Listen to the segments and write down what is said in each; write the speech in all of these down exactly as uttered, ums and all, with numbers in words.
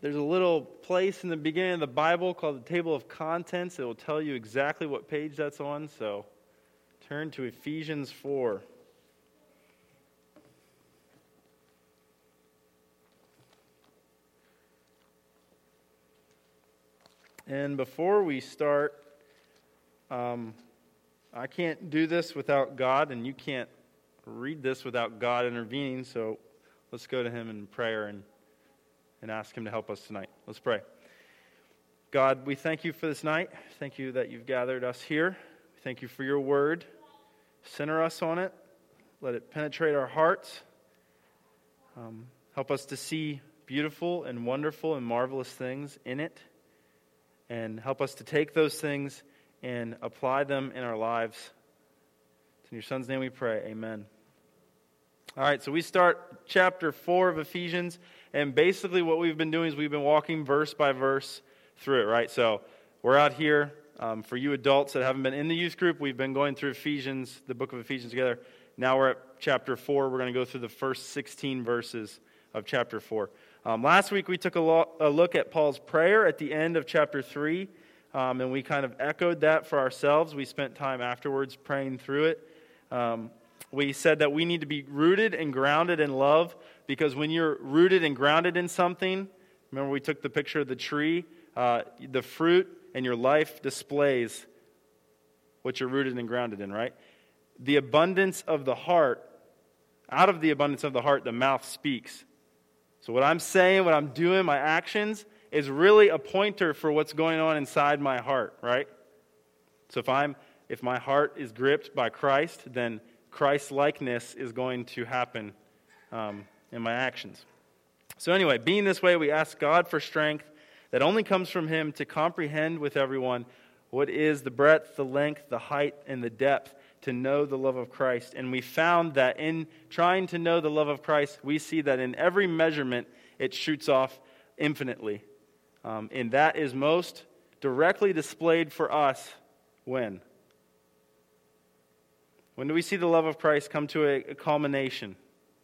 there's a little place in the beginning of the Bible called the table of contents. It will tell you exactly what page that's on. So turn to Ephesians four. And before we start, um, I can't do this without God, and you can't read this without God intervening, so let's go to Him in prayer and, and ask Him to help us tonight. Let's pray. God, we thank you for this night. Thank you that you've gathered us here. Thank you for your word. Center us on it. Let it penetrate our hearts. Um, help us to see beautiful and wonderful and marvelous things in it. And help us to take those things and apply them in our lives. It's in your Son's name we pray. Amen. All right, so we start chapter four of Ephesians. And basically what we've been doing is we've been walking verse by verse through it, right? So we're out here. Um, for you adults that haven't been in the youth group, we've been going through Ephesians, the book of Ephesians together. Now we're at chapter four. We're going to go through the first sixteen verses of chapter four. Um, last week we took a, lo- a look at Paul's prayer at the end of chapter three, um, and we kind of echoed that for ourselves. We spent time afterwards praying through it. Um, we said that we need to be rooted and grounded in love, because when you're rooted and grounded in something, remember we took the picture of the tree, uh, the fruit and your life displays what you're rooted and grounded in, right? The abundance of the heart, out of the abundance of the heart, the mouth speaks. So what I'm saying, what I'm doing, my actions, is really a pointer for what's going on inside my heart, right? So if I'm, if my heart is gripped by Christ, then Christ-likeness is going to happen um, in my actions. So anyway, being this way, we ask God for strength that only comes from Him to comprehend with everyone what is the breadth, the length, the height, and the depth, to know the love of Christ. And we found that in trying to know the love of Christ, we see that in every measurement, it shoots off infinitely. Um, and that is most directly displayed for us when? When do we see the love of Christ come to a, a culmination?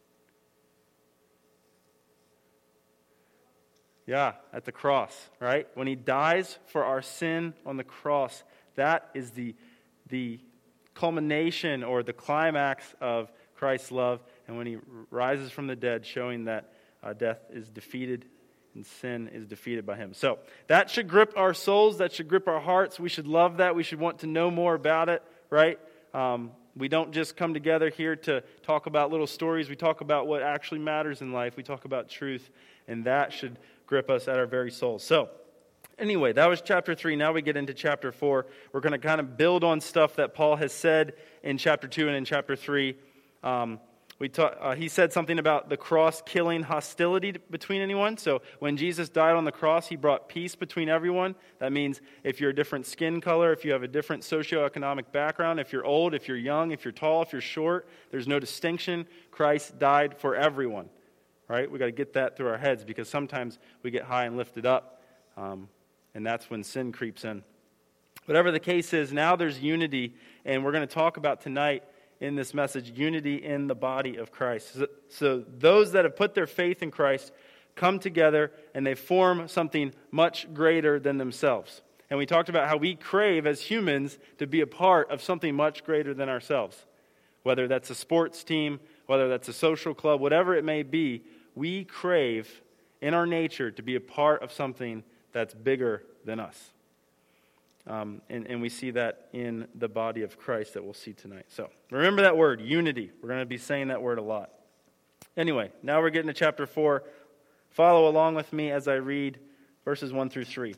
Yeah, at the cross, right? When He dies for our sin on the cross, that is the the culmination or the climax of Christ's love, and when He rises from the dead, showing that uh, death is defeated and sin is defeated by Him. So that should grip our souls, that should grip our hearts. We should love that. We should want to know more about it, right? Um, we don't just come together here to talk about little stories. We talk about what actually matters in life. We talk about truth, and that should grip us at our very souls. So anyway, that was chapter three. Now we get into chapter four. We're going to kind of build on stuff that Paul has said in chapter two and in chapter three. Um, we ta- uh, he said something about the cross killing hostility between anyone. So when Jesus died on the cross, He brought peace between everyone. That means if you're a different skin color, if you have a different socioeconomic background, if you're old, if you're young, if you're tall, if you're short, there's no distinction. Christ died for everyone. Right? We got to get that through our heads, because sometimes we get high and lifted up. Um, And that's when sin creeps in. Whatever the case is, now there's unity, and we're going to talk about tonight in this message, unity in the body of Christ. So, so those that have put their faith in Christ come together, and they form something much greater than themselves. And we talked about how we crave as humans to be a part of something much greater than ourselves. Whether that's a sports team, whether that's a social club, whatever it may be, we crave in our nature to be a part of something that's bigger than us. Um, and, and we see that in the body of Christ that we'll see tonight. So remember that word, unity. We're going to be saying that word a lot. Anyway, now we're getting to chapter four. Follow along with me as I read verses one through three.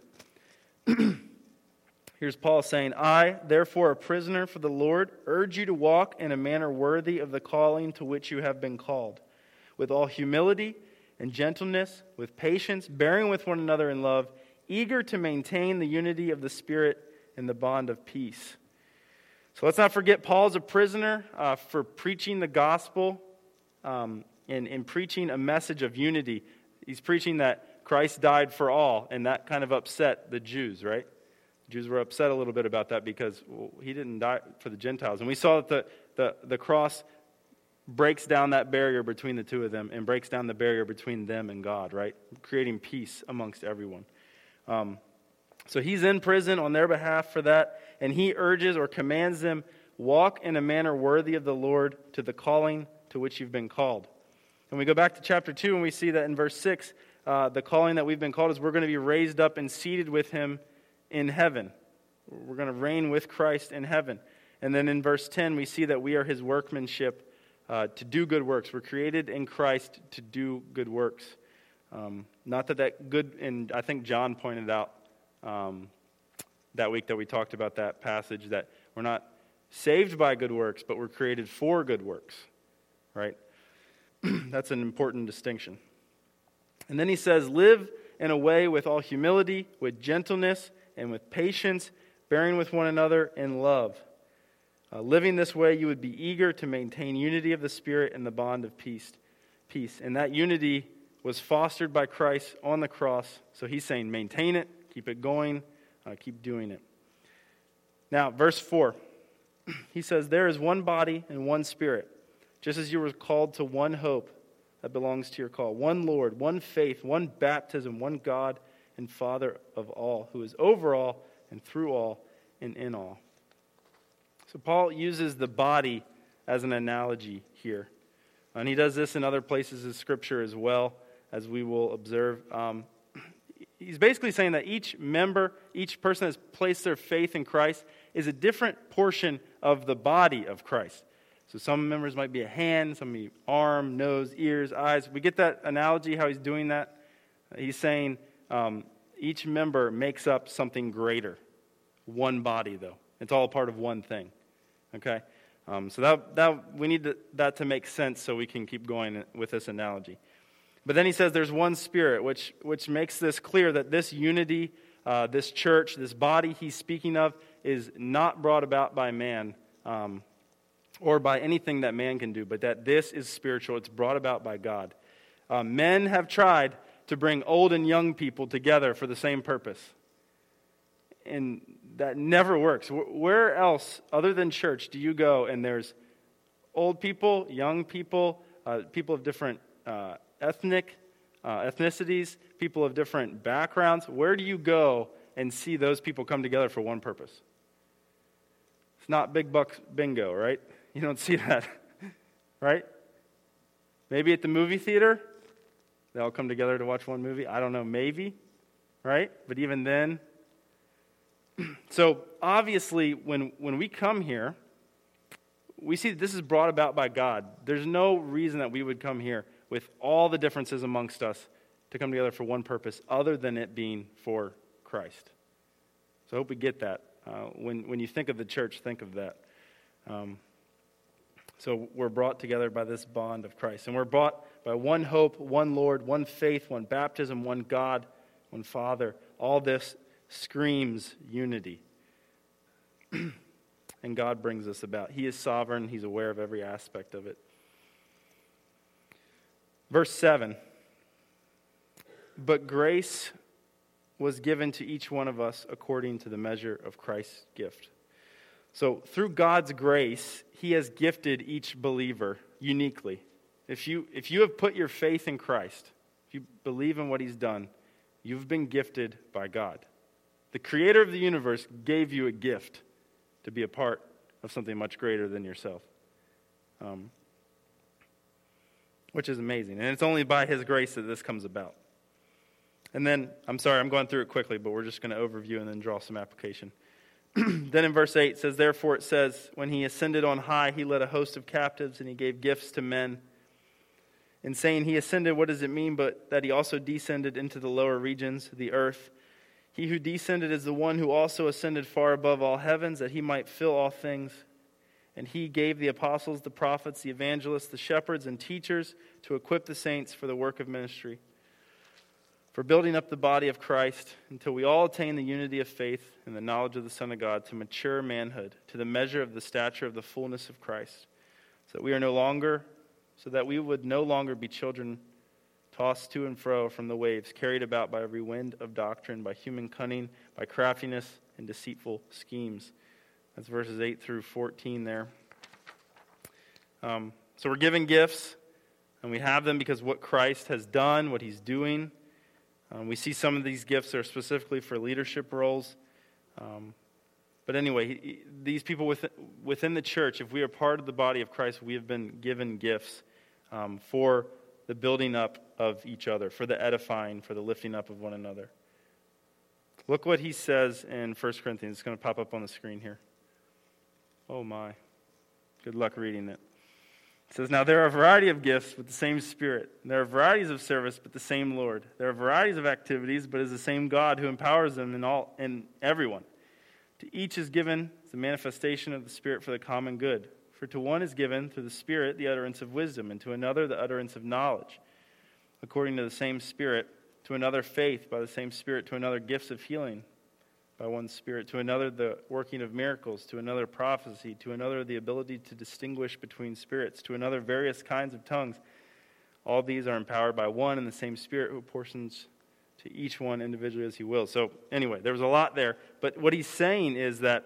Here's Paul saying, I, therefore a prisoner for the Lord, urge you to walk in a manner worthy of the calling to which you have been called, with all humility and gentleness, with patience, bearing with one another in love, eager to maintain the unity of the Spirit in the bond of peace. So let's not forget, Paul's a prisoner uh, for preaching the gospel um, and, and preaching a message of unity. He's preaching that Christ died for all, and that kind of upset the Jews, right? The Jews were upset a little bit about that because well, He didn't die for the Gentiles. And we saw that the, the, the cross breaks down that barrier between the two of them and breaks down the barrier between them and God, right? Creating peace amongst everyone. Um, so he's in prison on their behalf for that, and he urges or commands them, walk in a manner worthy of the Lord to the calling to which you've been called. And we go back to chapter two, and we see that in verse six, uh, the calling that we've been called is we're going to be raised up and seated with him in heaven. We're going to reign with Christ in heaven. And then in verse ten, we see that we are his workmanship uh, to do good works. We're created in Christ to do good works. Um, not that that good, and I think John pointed out um, that week that we talked about that passage, that we're not saved by good works, but we're created for good works, right? That's an important distinction. And then he says, live in a way with all humility, with gentleness, and with patience, bearing with one another in love. Uh, living this way, you would be eager to maintain unity of the Spirit and the bond of peace. Peace. And that unity was fostered by Christ on the cross. So he's saying, maintain it, keep it going, uh, keep doing it. Now, verse four. He says, there is one body and one Spirit, just as you were called to one hope that belongs to your call. One Lord, one faith, one baptism, one God and Father of all, who is over all and through all and in all. So Paul uses the body as an analogy here. And he does this in other places of Scripture as well, as we will observe. Um, he's basically saying that each member, each person that's placed their faith in Christ is a different portion of the body of Christ. So some members might be a hand, some be arm, nose, ears, eyes. We get that analogy, how he's doing that. He's saying um, each member makes up something greater. One body, though. It's all part of one thing. Okay? Um, so that that we need to, that to make sense so we can keep going with this analogy. But then he says there's one Spirit, which, which makes this clear that this unity, uh, this church, this body he's speaking of, is not brought about by man um, or by anything that man can do, but that this is spiritual. It's brought about by God. Uh, men have tried to bring old and young people together for the same purpose. And that never works. Where else, other than church, do you go and there's old people, young people, uh, people of different uh, ethnic uh, ethnicities, people of different backgrounds? Where do you go and see those people come together for one purpose? It's not big bucks bingo, right? You don't see that, right? Maybe at the movie theater, they all come together to watch one movie. I don't know, maybe, right? But even then. So obviously, when, when we come here, we see that this is brought about by God. There's no reason that we would come here with all the differences amongst us to come together for one purpose other than it being for Christ. So I hope we get that. Uh, when, when you think of the church, think of that. Um, so we're brought together by this bond of Christ. And we're brought by one hope, one Lord, one faith, one baptism, one God, one Father. All this screams unity. And God brings this about. He is sovereign. He's aware of every aspect of it. Verse seven. But grace was given to each one of us according to the measure of Christ's gift. So through God's grace, He has gifted each believer uniquely. If you, if you have put your faith in Christ, if you believe in what He's done, you've been gifted by God. The Creator of the universe gave you a gift to be a part of something much greater than yourself. Um, which is amazing. And it's only by His grace that this comes about. And then, I'm sorry, I'm going through it quickly, but we're just going to overview and then draw some application. Then in verse eight, it says, therefore it says, when He ascended on high, He led a host of captives and He gave gifts to men. In saying He ascended, what does it mean but that He also descended into the lower regions, the earth? He who descended is the one who also ascended far above all heavens, that He might fill all things. And He gave the apostles, the prophets, the evangelists, the shepherds, and teachers to equip the saints for the work of ministry, for building up the body of Christ, until we all attain the unity of faith and the knowledge of the Son of God, to mature manhood, to the measure of the stature of the fullness of Christ, so that we are no longer, so that we would no longer be children tossed to and fro from the waves, carried about by every wind of doctrine, by human cunning, by craftiness and deceitful schemes. That's verses eight through fourteen there. Um, so we're given gifts, and we have them because what Christ has done, what he's doing. Um, we see some of these gifts are specifically for leadership roles. Um, but anyway, he, these people within, within the church, if we are part of the body of Christ, we have been given gifts um, for the building up of each other, for the edifying, for the lifting up of one another. Look what he says in First Corinthians. It's going to pop up on the screen here. Oh my. Good luck reading it. It says, now there are a variety of gifts, but the same Spirit. There are varieties of service, but the same Lord. There are varieties of activities, but it is the same God who empowers them in all in everyone. To each is given the manifestation of the Spirit for the common good. For to one is given through the Spirit the utterance of wisdom, and to another the utterance of knowledge, according to the same Spirit. To another faith by the same Spirit. To another gifts of healing by one Spirit, to another the working of miracles, to another prophecy, to another the ability to distinguish between spirits, to another various kinds of tongues. All these are empowered by one and the same Spirit who portions to each one individually as he wills. So anyway, there was a lot there, but what he's saying is that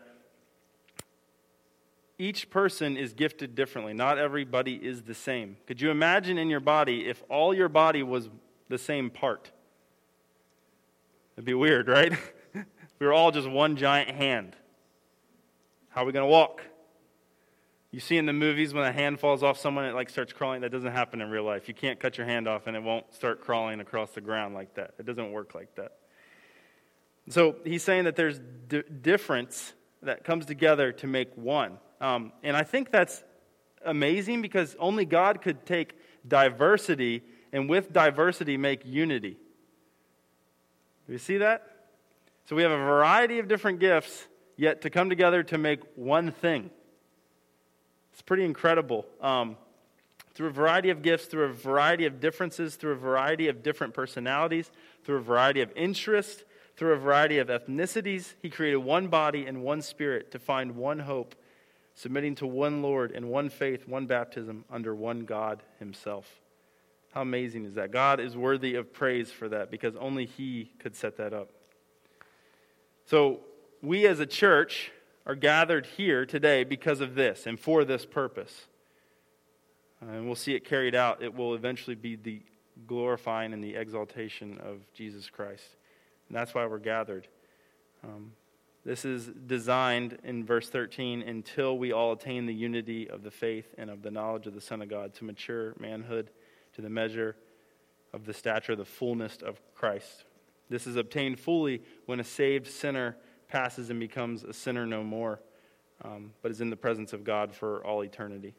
each person is gifted differently. Not everybody is the same. Could you imagine in your body if all your body was the same part? It'd be weird, right? We were all just one giant hand. How are we going to walk? You see in the movies when a hand falls off someone, it like starts crawling. That doesn't happen in real life. You can't cut your hand off and it won't start crawling across the ground like that. It doesn't work like that. So he's saying that there's d- difference that comes together to make one. Um, and I think that's amazing because only God could take diversity and with diversity make unity. Do you see that? So we have a variety of different gifts, yet to come together to make one thing. It's pretty incredible. Um, through a variety of gifts, through a variety of differences, through a variety of different personalities, through a variety of interests, through a variety of ethnicities, he created one body and one Spirit to find one hope, submitting to one Lord and one faith, one baptism under one God himself. How amazing is that? God is worthy of praise for that because only he could set that up. So we as a church are gathered here today because of this and for this purpose. Uh, and we'll see it carried out. It will eventually be the glorifying and the exaltation of Jesus Christ. And that's why we're gathered. Um, this is designed in verse thirteen, until we all attain the unity of the faith and of the knowledge of the Son of God, to mature manhood, to the measure of the stature, the fullness of Christ. This is obtained fully when a saved sinner passes and becomes a sinner no more, um, but is in the presence of God for all eternity.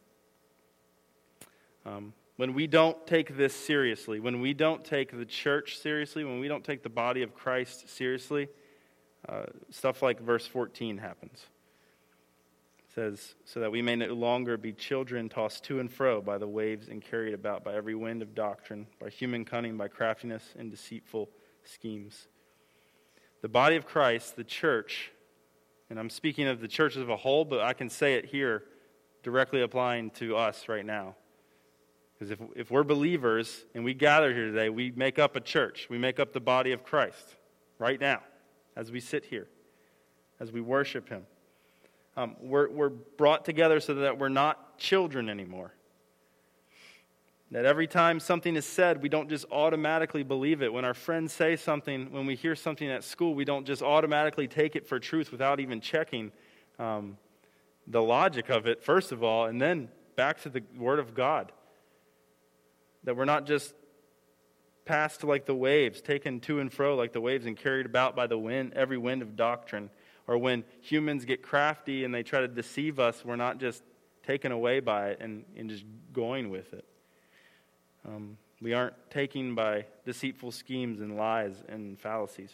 Um, when we don't take this seriously, when we don't take the church seriously, when we don't take the body of Christ seriously, uh, stuff like verse fourteen happens. It says, so that we may no longer be children tossed to and fro by the waves and carried about by every wind of doctrine, by human cunning, by craftiness and deceitful schemes. The body of Christ, the church, and I'm speaking of the church as a whole, but I can say it here directly applying to us right now. Because if, if we're believers and we gather here today, we make up a church. We make up the body of Christ right now as we sit here, as we worship him. Um, we're, we're brought together so that we're not children anymore. That every time something is said, we don't just automatically believe it. When our friends say something, when we hear something at school, we don't just automatically take it for truth without even checking um, the logic of it, first of all, and then back to the Word of God. That we're not just passed like the waves, taken to and fro like the waves and carried about by the wind, every wind of doctrine. Or when humans get crafty and they try to deceive us, we're not just taken away by it and, and just going with it. Um, we aren't taken by deceitful schemes and lies and fallacies.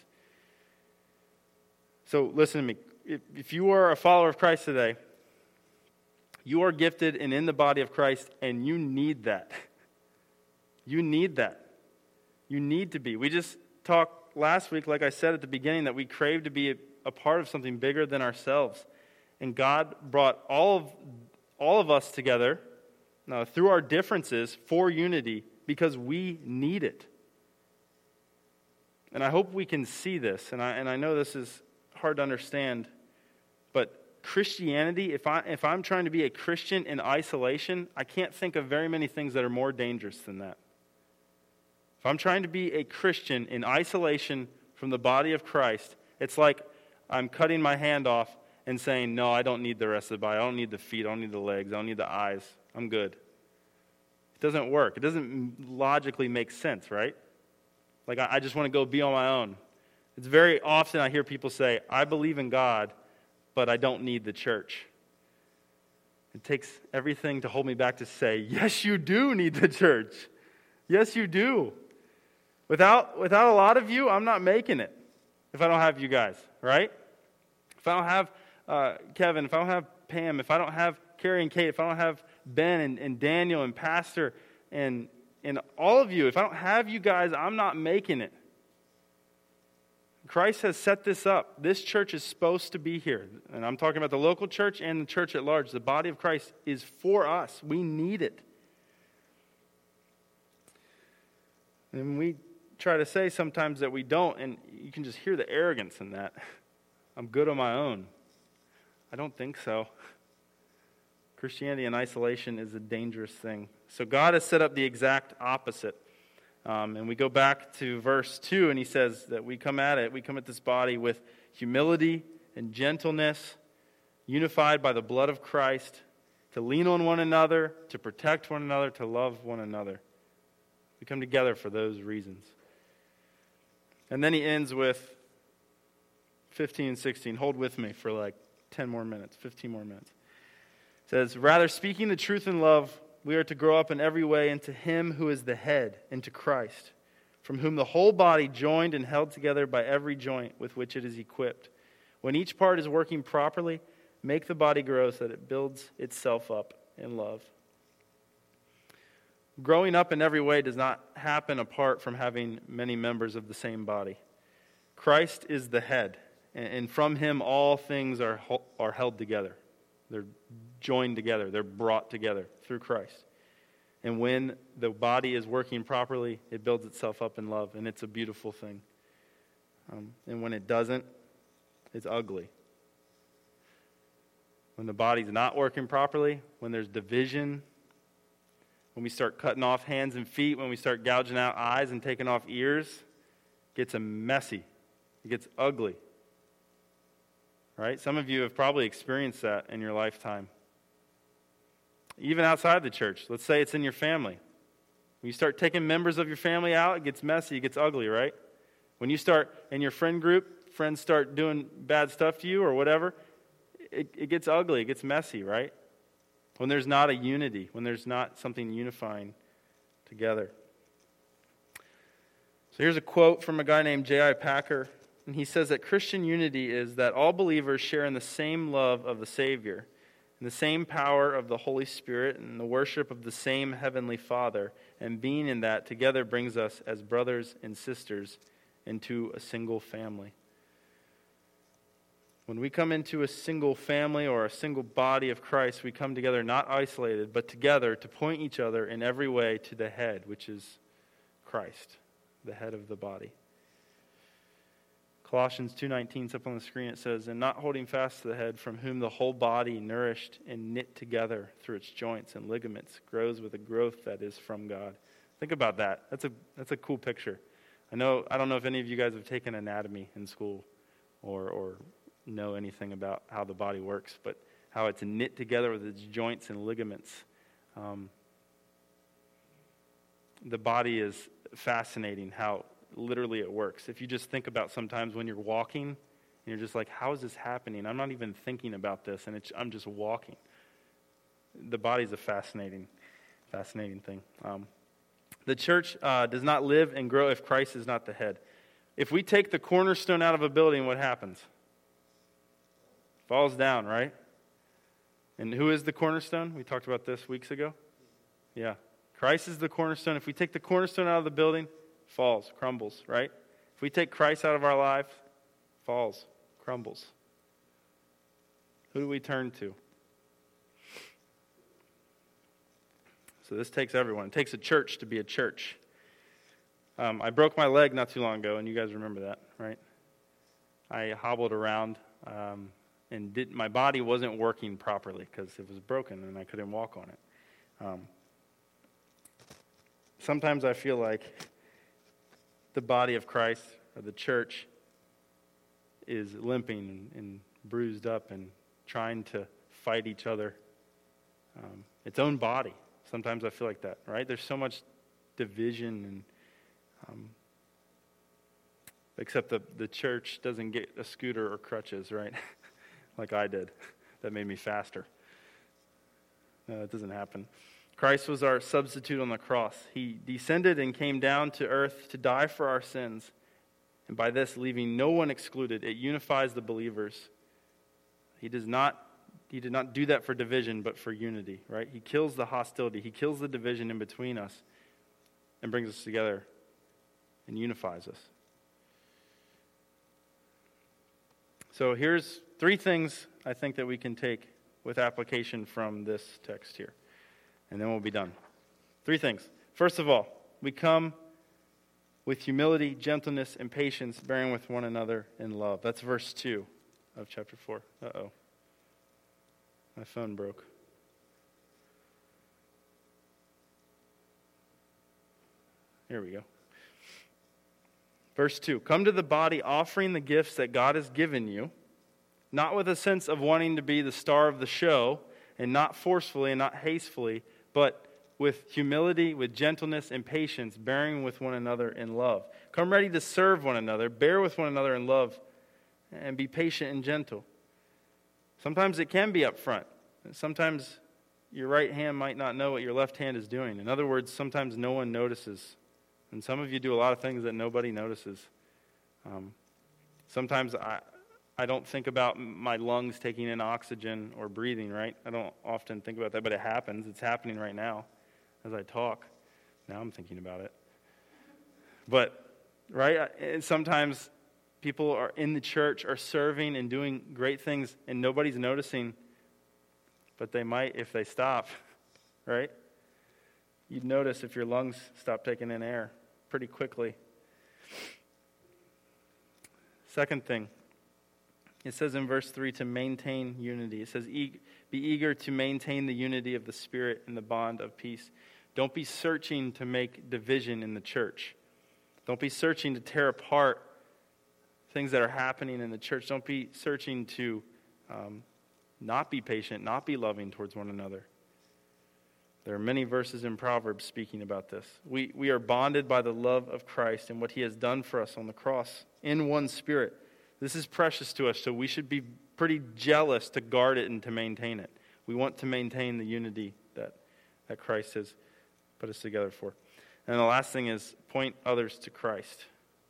So listen to me. If, if you are a follower of Christ today, you are gifted and in the body of Christ, and you need that. You need that. You need to be. We just talked last week, like I said at the beginning, that we crave to be a, a part of something bigger than ourselves. And God brought all of, all of us together Now, through our differences for unity, because we need it. And I hope we can see this, and I and I know this is hard to understand, but Christianity, if, I, if I'm trying to be a Christian in isolation, I can't think of very many things that are more dangerous than that. If I'm trying to be a Christian in isolation from the body of Christ, it's like I'm cutting my hand off and saying, no, I don't need the rest of the body. I don't need the feet. I don't need the legs. I don't need the eyes. I'm good. It doesn't work. It doesn't logically make sense, right? Like, I, I just want to go be on my own. It's very often I hear people say, I believe in God, but I don't need the church. It takes everything to hold me back to say, yes, you do need the church. Yes, you do. Without, without a lot of you, I'm not making it if I don't have you guys, right? If I don't have uh, Kevin, if I don't have Pam, if I don't have Carrie and Kate, if I don't have Ben and, and Daniel and Pastor and, and all of you, if I don't have you guys, I'm not making it. Christ has set this up. This church is supposed to be here. And I'm talking about the local church and the church at large. The body of Christ is for us. We need it. And we try to say sometimes that we don't, and you can just hear the arrogance in that. I'm good on my own. I don't think so. Christianity in isolation is a dangerous thing. So God has set up the exact opposite. Um, and we go back to verse two, and he says that we come at it, we come at this body with humility and gentleness, unified by the blood of Christ, to lean on one another, to protect one another, to love one another. We come together for those reasons. And then he ends with fifteen and sixteen. Hold with me for like ten more minutes, fifteen more minutes. It says, rather, speaking the truth in love, we are to grow up in every way into Him who is the head, into Christ, from whom the whole body, joined and held together by every joint with which it is equipped. When each part is working properly, make the body grow so that it builds itself up in love. Growing up in every way does not happen apart from having many members of the same body. Christ is the head, and from Him all things are are held together. They're joined together. They're brought together through Christ. And when the body is working properly, it builds itself up in love, and it's a beautiful thing. Um, and when it doesn't, it's ugly. When the body's not working properly, when there's division, when we start cutting off hands and feet, when we start gouging out eyes and taking off ears, it gets messy. It gets ugly. Right? Some of you have probably experienced that in your lifetime. Even outside the church. Let's say it's in your family. When you start taking members of your family out, it gets messy, it gets ugly, right? When you start in your friend group, friends start doing bad stuff to you or whatever, it, it gets ugly, it gets messy, right? When there's not a unity, when there's not something unifying together. So here's a quote from a guy named J I Packer. And he says that Christian unity is that all believers share in the same love of the Savior, and the same power of the Holy Spirit, and the worship of the same Heavenly Father. And being in that together brings us as brothers and sisters into a single family. When we come into a single family or a single body of Christ, we come together not isolated, but together to point each other in every way to the head, which is Christ, the head of the body. Colossians two nineteen is up on the screen. It says, and not holding fast to the head, from whom the whole body, nourished and knit together through its joints and ligaments, grows with a growth that is from God. Think about that. That's a that's a cool picture. I know I don't know if any of you guys have taken anatomy in school or or know anything about how the body works, but how it's knit together with its joints and ligaments. Um, the body is fascinating how literally it works. If you just think about sometimes when you're walking and you're just like, how is this happening? I'm not even thinking about this, and it's, I'm just walking. The body's a fascinating, fascinating thing. Um, the church uh, does not live and grow if Christ is not the head. If we take the cornerstone out of a building, what happens? Falls down, right? And who is the cornerstone? We talked about this weeks ago. Yeah. Christ is the cornerstone. If we take the cornerstone out of the building, falls, crumbles, right? If we take Christ out of our life, falls, crumbles. Who do we turn to? So this takes everyone. It takes a church to be a church. Um, I broke my leg not too long ago, and you guys remember that, right? I hobbled around. Um, and did, my body wasn't working properly because it was broken and I couldn't walk on it. Um, sometimes I feel like the body of Christ, or the church, is limping and, and bruised up and trying to fight each other. Um, its own body. Sometimes I feel like that, right? There's so much division, and um, except the, the church doesn't get a scooter or crutches, right? Like I did. That made me faster. No, that doesn't happen. Christ was our substitute on the cross. He descended and came down to earth to die for our sins. And by this, leaving no one excluded, it unifies the believers. He does not He did not do that for division, but for unity, right? He kills the hostility. He kills the division in between us and brings us together and unifies us. So here's three things I think that we can take with application from this text here. And then we'll be done. Three things. First of all, we come with humility, gentleness, and patience, bearing with one another in love. That's verse two of chapter four. Uh-oh. My phone broke. Here we go. Verse two. Come to the body offering the gifts that God has given you, not with a sense of wanting to be the star of the show, and not forcefully and not hastily, but with humility, with gentleness and patience, bearing with one another in love. Come ready to serve one another, bear with one another in love, and be patient and gentle. Sometimes it can be up front. Sometimes your right hand might not know what your left hand is doing. In other words, sometimes no one notices. And some of you do a lot of things that nobody notices. Um, sometimes I, I don't think about my lungs taking in oxygen or breathing, right? I don't often think about that, but it happens. It's happening right now as I talk. Now I'm thinking about it. But, right, and sometimes people are in the church, are serving and doing great things, and nobody's noticing, but they might if they stop, right? You'd notice if your lungs stop taking in air pretty quickly. Second thing, it says in verse three to maintain unity. It says, be eager to maintain the unity of the Spirit and the bond of peace. Don't be searching to make division in the church. Don't be searching to tear apart things that are happening in the church. Don't be searching to um, not be patient, not be loving towards one another. There are many verses in Proverbs speaking about this. We, we are bonded by the love of Christ and what he has done for us on the cross in one Spirit. This is precious to us, so we should be pretty jealous to guard it and to maintain it. We want to maintain the unity that, that Christ has put us together for. And the last thing is point others to Christ.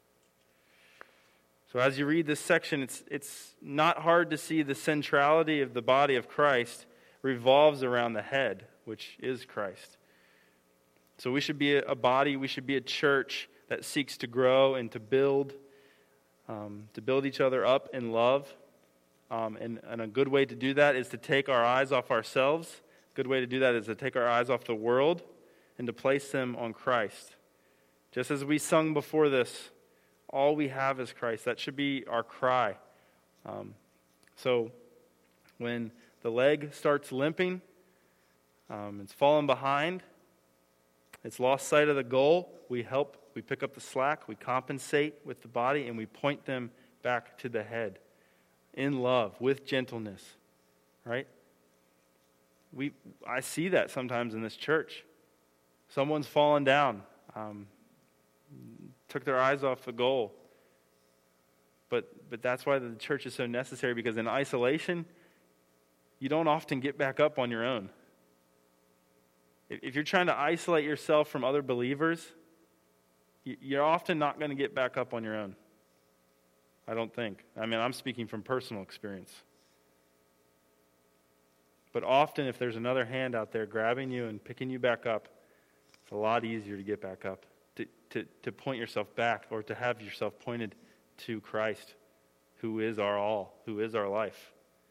So as you read this section, it's it's not hard to see the centrality of the body of Christ revolves around the head, which is Christ. So we should be a body, we should be a church that seeks to grow and to build, um, to build each other up in love. Um, and, and a good way to do that is to take our eyes off ourselves. A good way to do that is to take our eyes off the world and to place them on Christ. Just as we sung before this, all we have is Christ. That should be our cry. Um, so when the leg starts limping, um, it's fallen behind, it's lost sight of the goal, we help, we pick up the slack, we compensate with the body, and we point them back to the head in love, with gentleness, right? We, I see that sometimes in this church. Someone's fallen down, um, took their eyes off the goal. But but that's why the church is so necessary, because in isolation, you don't often get back up on your own. If you're trying to isolate yourself from other believers, you're often not going to get back up on your own. I don't think. I mean, I'm speaking from personal experience. But often, if there's another hand out there grabbing you and picking you back up, it's a lot easier to get back up, to, to, to point yourself back, or to have yourself pointed to Christ, who is our all, who is our life.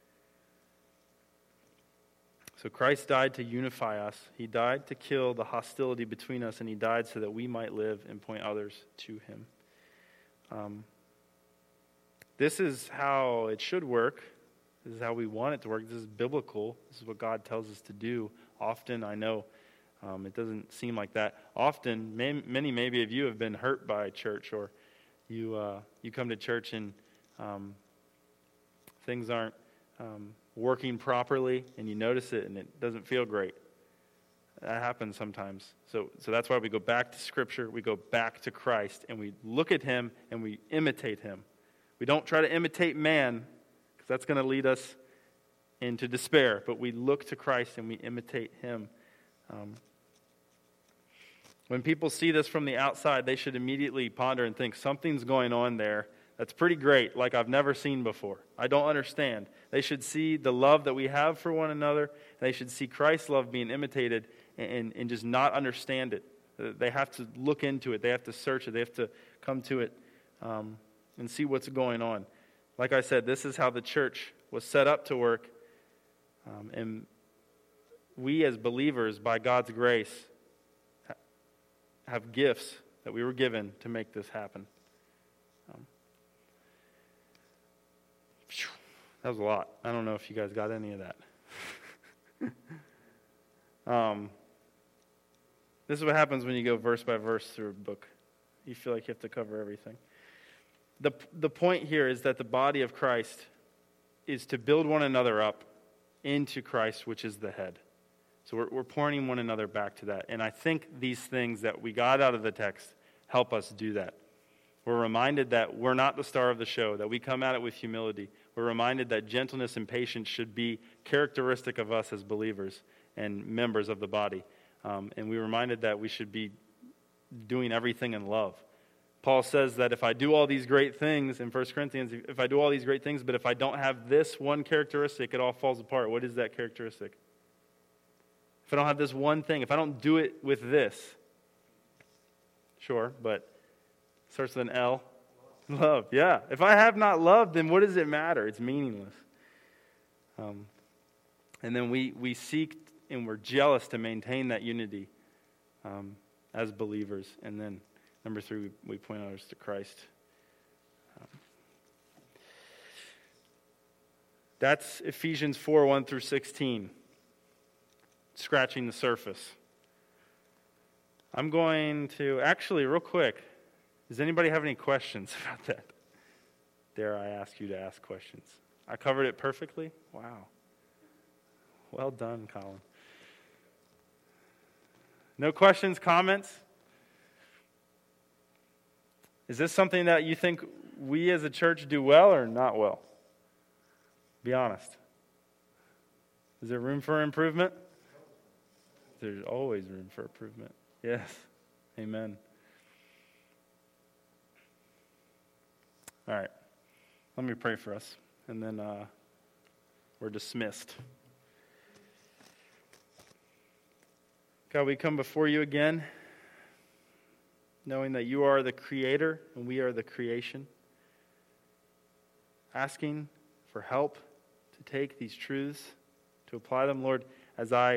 So Christ died to unify us. He died to kill the hostility between us, and he died so that we might live and point others to him. Um, this is how it should work. This is how we want it to work. This is biblical. This is what God tells us to do. Often, I know um, it doesn't seem like that. Often, may, many maybe of you have been hurt by church, or you uh, you come to church and um, things aren't um, working properly, and you notice it, and it doesn't feel great. That happens sometimes. So, so that's why we go back to Scripture. We go back to Christ, and we look at Him, and we imitate Him. We don't try to imitate man, because that's going to lead us into despair. But we look to Christ, and we imitate Him. Um, when people see this from the outside, they should immediately ponder and think, something's going on there that's pretty great, like I've never seen before. I don't understand. They should see the love that we have for one another. They should see Christ's love being imitated and, and just not understand it. They have to look into it. They have to search it. They have to come to it um, and see what's going on. Like I said, this is how the church was set up to work. Um, and we as believers, by God's grace, ha- have gifts that we were given to make this happen. Um, that was a lot. I don't know if you guys got any of that. um, this is what happens when you go verse by verse through a book. You feel like you have to cover everything. The, the point here is that the body of Christ is to build one another up into Christ, which is the head. So we're, we're pointing one another back to that. And I think these things that we got out of the text help us do that. We're reminded that we're not the star of the show, that we come at it with humility. We're reminded that gentleness and patience should be characteristic of us as believers and members of the body. Um, and we're reminded that we should be doing everything in love. Paul says that if I do all these great things in First Corinthians, if I do all these great things, but if I don't have this one characteristic, it all falls apart. What is that characteristic? If I don't have this one thing, if I don't do it with this, sure, but it starts with an L. Love, yeah. If I have not love, then what does it matter? It's meaningless. Um, and then we, we seek and we're jealous to maintain that unity um, as believers. And then number three, we, we point others to Christ. Um, that's Ephesians four, one through sixteen. Scratching the surface. I'm going to, actually, real quick, does anybody have any questions about that? Dare I ask you to ask questions? I covered it perfectly? Wow. Well done, Colin. No questions, comments? Is this something that you think we as a church do well or not well? Be honest. Is there room for improvement? There's always room for improvement. Yes. Amen. All right. Let me pray for us, and then uh, we're dismissed. God, we come before you again, knowing that you are the creator and we are the creation, asking for help to take these truths, to apply them, Lord, as I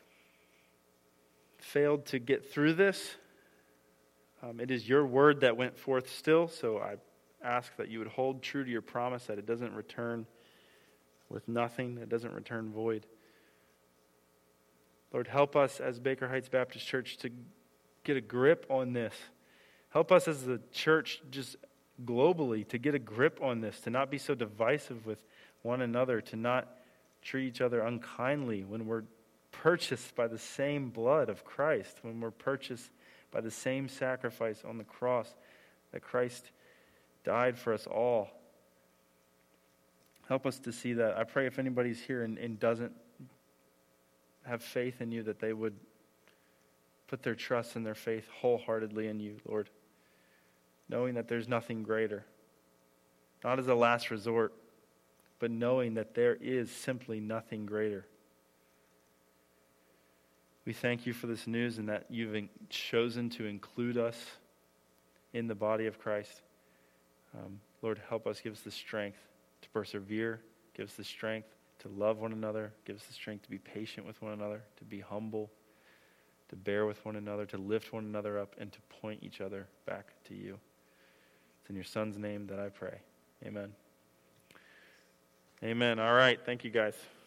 failed to get through this. Um, it is your word that went forth still, so I ask that you would hold true to your promise, that it doesn't return with nothing, it doesn't return void. Lord, help us as Baker Heights Baptist Church to get a grip on this. Help us as the church just globally to get a grip on this, to not be so divisive with one another, to not treat each other unkindly when we're purchased by the same blood of Christ, when we're purchased by the same sacrifice on the cross that Christ died for us all. Help us to see that. I pray if anybody's here and, and doesn't have faith in you, that they would put their trust and their faith wholeheartedly in you, Lord, knowing that there's nothing greater, not as a last resort, but knowing that there is simply nothing greater. We thank you for this news and that you've chosen to include us in the body of Christ. Um, Lord, help us, give us the strength to persevere, give us the strength to love one another, give us the strength to be patient with one another, to be humble, to bear with one another, to lift one another up, and to point each other back to you. It's in your Son's name that I pray. Amen. Amen. All right. Thank you, guys.